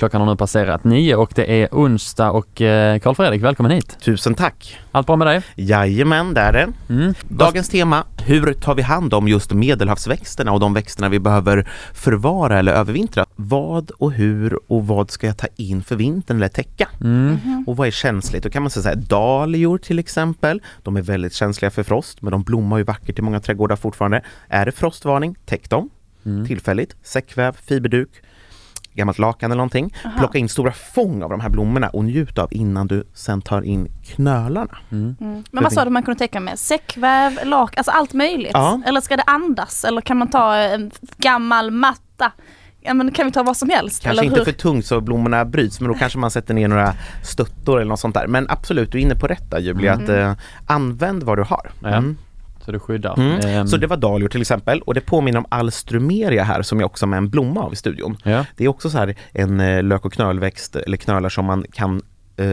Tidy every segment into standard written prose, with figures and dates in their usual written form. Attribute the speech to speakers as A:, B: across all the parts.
A: Klockan har nu passerat 9 och det är onsdag och Carl Fredrik, välkommen hit.
B: Tusen tack.
A: Allt bra med dig?
B: Jajamän, där är det. Dagens tema, hur tar vi hand om just medelhavsväxterna och de växterna vi behöver förvara eller övervintra? Vad och hur och vad ska jag ta in för vintern eller täcka? Och vad är känsligt? Då kan man säga dahlior till exempel. De är väldigt känsliga för frost, men de blommar ju vackert i många trädgårdar fortfarande. Är det frostvarning, täck dem. Tillfälligt, säckväv, fiberduk, gammalt lakan eller någonting. Plocka in stora fång av de här blommorna och njut av innan du sen tar in knölarna.
C: Men vad sa du man kunde täcka med? Säckväv, lakan, alltså allt möjligt?
B: Ja.
C: Eller ska det andas? Eller kan man ta en gammal matta? Ja, men kan vi ta vad som helst?
B: Kanske
C: eller
B: inte
C: hur?
B: för tungt så blommorna bryts, men då kanske man sätter ner några stöttor eller något sånt där. Men absolut, du är inne på rätta, Julia, att använd vad du har.
A: Så du skyddar.
B: Så det var dahlior till exempel, och det påminner om alstromeria här som jag också har med en blomma av i studion.
A: Ja.
B: Det är också så här en lök- och knölväxt eller knölar som man kan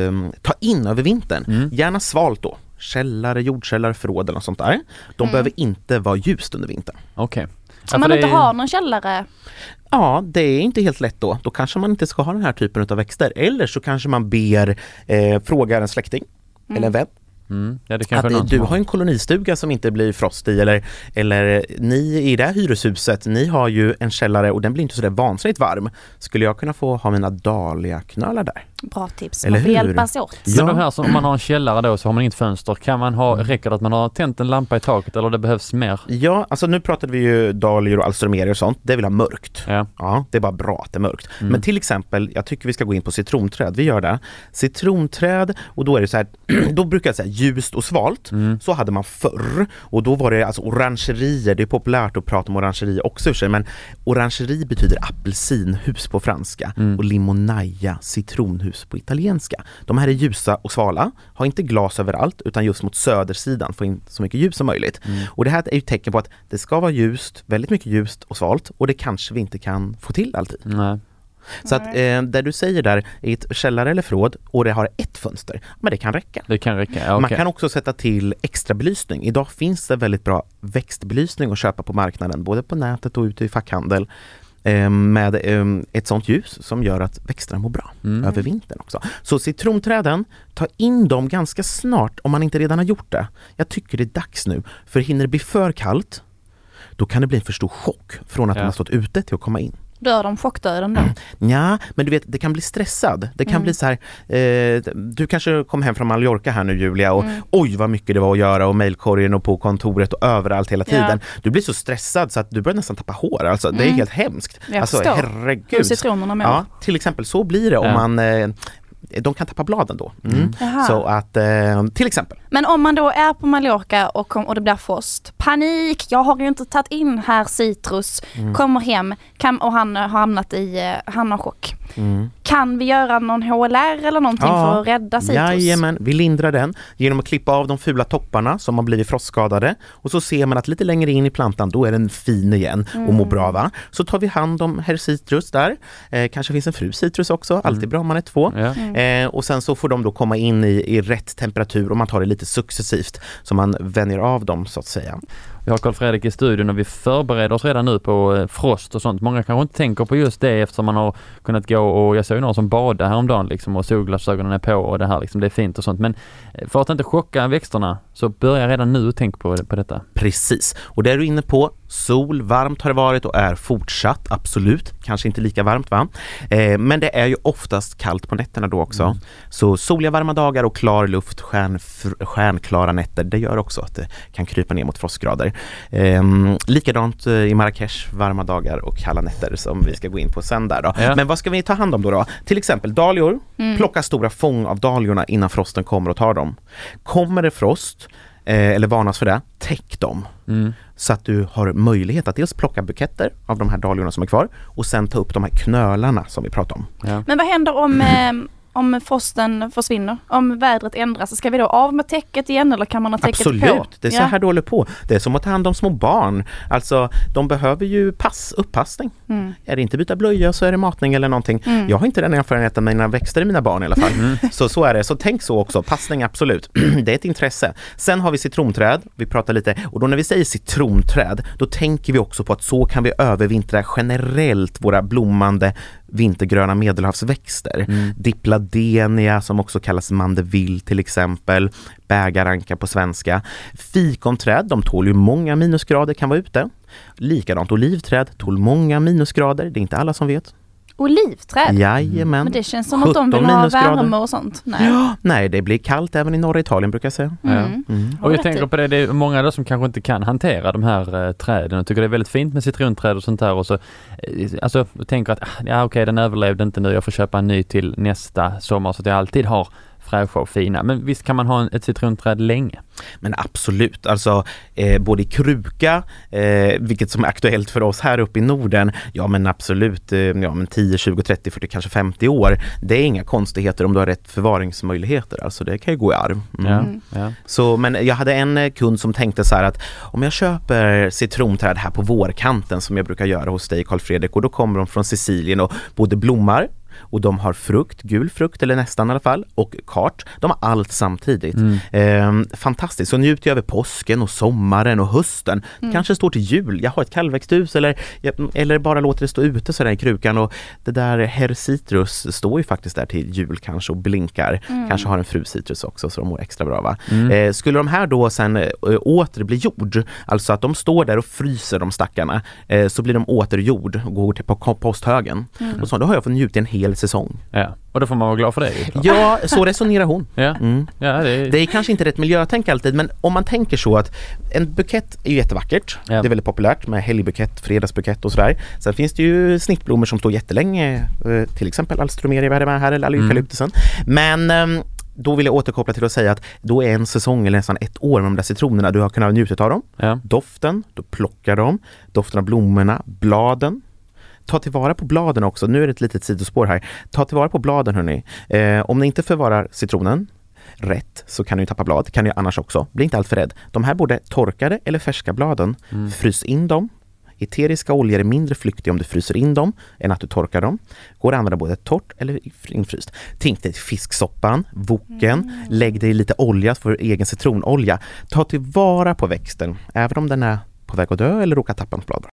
B: ta in över vintern. Gärna svalt då. Källare, jordkällare, förråd eller något sånt där. De behöver inte vara ljust under vintern.
A: Okej.
C: Om man inte har någon källare?
B: Ja, det är inte helt lätt då. Då kanske man inte ska ha den här typen av växter. Eller så kanske man ber fråga en släkting eller en vän.
A: Ja, det kanske
B: att du har en kolonistuga som inte blir frost i, eller ni i det här hyreshuset, ni har ju en källare och den blir inte så där vansinnigt varm. Skulle jag kunna få ha mina dahliaknölar där?
C: Bra tips,
B: eller
C: man får hjälpas åt.
A: Men de här som om man har en källare då så har man inget fönster. Kan man räcker det att man har tänt en lampa i taket eller det behövs mer?
B: Ja, alltså nu pratade vi ju dahlior och alstromeria och sånt. Det vill ha mörkt. Ja, det är bara bra att det är mörkt. Men till exempel, jag tycker vi ska gå in på citronträd. Vi gör det. Citronträd, och då är det så här, då brukar jag säga ljust och svalt. Så hade man förr. Och då var det alltså orangerier. Det är populärt att prata om orangerier också, men orangeri betyder apelsinhus på franska och limonaya, citronhus på italienska. De här är ljusa och svala, har inte glas överallt utan just mot södersidan, får in så mycket ljus som möjligt. Och det här är ju ett tecken på att det ska vara ljust, väldigt mycket ljust och svalt, och det kanske vi inte kan få till alltid.
A: Nej.
B: Så att där du säger där är ett källare eller förråd och det har ett fönster, men det kan räcka.
A: Det kan räcka, ja,
B: Man kan också sätta till extra belysning. Idag finns det väldigt bra växtbelysning att köpa på marknaden, både på nätet och ute i fackhandel. Med ett sånt ljus som gör att växterna mår bra över vintern också. Så citronträden, ta in dem ganska snart om man inte redan har gjort det. Jag tycker det är dags nu, för hinner det bli för kallt, då kan det bli en för stor chock från att de har stått ute till att komma in.
C: Dör de chockdöden då?
B: Ja, men du vet, det kan bli stressad. Det kan bli så här, du kanske kom hem från Mallorca här nu, Julia, och oj vad mycket det var att göra, och mejlkorgen och på kontoret och överallt hela tiden. Du blir så stressad så att du börjar nästan tappa hår. Alltså, det är helt hemskt.
C: Jag
B: alltså,
C: förstår.
B: herregud.
C: Citronerna med.
B: Ja, till exempel så blir det om man... de kan tappa bladen då. Så att, till exempel.
C: Men om man då är på Mallorca och det blir frost, panik, jag har ju inte tagit in här citrus, kommer hem och han har hamnat i, han har chock. Kan vi göra någon HLR eller någonting för att rädda citrus?
B: Jajamän, vi lindrar den genom att klippa av de fula topparna som har blivit frostskadade, och så ser man att lite längre in i plantan då är den fin igen och mår bra, va? Så tar vi hand om herr citrus där. Kanske finns en fru citrus också, alltid bra om man är två. Och sen så får de då komma in i rätt temperatur och man tar det lite successivt så man vänjer av dem så att säga.
A: Vi har Carl Fredrik i studion och vi förbereder oss redan nu på frost och sånt. Många kanske inte tänker på just det eftersom man har kunnat gå, och jag såg ju någon som badar häromdagen liksom, och solglasögonen är på och det här liksom, det är fint och sånt. Men för att inte chocka växterna så börjar redan nu tänka på detta. Precis,
B: och det är du inne på. Sol, varmt har det varit och är fortsatt, absolut. Kanske inte lika varmt, va? Men det är ju oftast kallt på nätterna då också. Så soliga varma dagar och klar luft, stjärnklara nätter, det gör också att det kan krypa ner mot frostgrader. Likadant i Marrakesh, varma dagar och kalla nätter som vi ska gå in på sen där då. Men vad ska vi ta hand om då? Till exempel dahlior, plocka stora fång av dahliorna innan frosten kommer och tar dem. Kommer det frost eller varnas för det, täck dem. Så att du har möjlighet att dels plocka buketter av de här dahliorna som är kvar och sen ta upp de här knölarna som vi pratar om.
C: Men vad händer om frosten försvinner? Om vädret ändras, så ska vi då av med täcket igen eller kan man ha täcket på?
B: Absolut, det är så här du håller på. Det är som att ta hand om små barn. Alltså, de behöver ju upppassning. Är det inte byta blöja så är det matning eller någonting. Jag har inte den erfarenheten med mina växter i mina barn i alla fall. Så är det. Så tänk så också. Passning, absolut. Det är ett intresse. Sen har vi citronträd. Vi pratar lite. Och då när vi säger citronträd, då tänker vi också på att så kan vi övervintra generellt våra blommande vintergröna medelhavsväxter. Dipladenia som också kallas mandeville till exempel, bägaranka på svenska. Fikonträd, de tål ju många minusgrader, kan vara ute. Likadant olivträd tål många minusgrader, det är inte alla som vet.
C: Olivträd?
B: Jajamän.
C: Men det känns som att de vill ha värme och sånt. Nej.
B: Ja, nej, det blir kallt även i norra Italien brukar jag säga.
A: Och jag tänker på det är många då som kanske inte kan hantera de här träden och tycker det är väldigt fint med citronträd och sånt där och så alltså tänker att okej, den överlevde inte nu, jag får köpa en ny till nästa sommar så att jag alltid har fräscha och fina. Men visst kan man ha ett citronträd länge?
B: Men absolut, alltså både i kruka, vilket som är aktuellt för oss här uppe i Norden, ja men absolut, men 10, 20, 30, 40, kanske 50 år, det är inga konstigheter om du har rätt förvaringsmöjligheter, alltså det kan ju gå i arv.
A: Ja.
B: Så, men jag hade en kund som tänkte så här att om jag köper citronträd här på vårkanten som jag brukar göra hos dig Carl Fredrik, och då kommer de från Sicilien och både blommar och de har frukt, gul frukt eller nästan i alla fall, och kart. De har allt samtidigt. Fantastiskt. Så njuter jag över påsken och sommaren och hösten. Kanske står till jul. Jag har ett kallväxthus eller bara låter det stå ute så där i krukan, och det där hercitrus står ju faktiskt där till jul kanske och blinkar. Kanske har en frucitrus också så de mår extra bra, va? Skulle de här då sen åter bli jord, alltså att de står där och fryser de stackarna, så blir de återjord och går till på komposthögen. Och så då har jag fått njuta en hel säsong.
A: Ja, och då får man vara glad för det.
B: Ja, så resonerar hon.
A: Ja. Det
B: är kanske inte rätt miljötänk alltid, men om man tänker så att en bukett är ju jättevackert. Det är väldigt populärt med helgbukett, fredagsbukett och sådär. Sen finns det ju snittblommor som står jättelänge, till exempel alstromeria här eller eukalyptusen. Men då vill jag återkoppla till att säga att då är en säsong eller nästan ett år med de där citronerna. Du har kunnat njuta av dem. Ja. Doften, du plockar dem. Doften av blommorna, bladen. Ta tillvara på bladen också. Nu är det ett litet sidospår här. Ta tillvara på bladen, hörni. Om ni inte förvarar citronen rätt så kan ni tappa blad. Kan ni annars också. Bli inte allt för rädd. De här både torkade eller färska bladen. Frys in dem. Eteriska oljor är mindre flyktiga om du fryser in dem än att du torkar dem. Går att använda både torrt eller infryst. Tänk dig fisksoppan, woken. Lägg dig lite olja för egen citronolja. Ta tillvara på växten, även om den är på väg att dö eller råkar tappa en blad.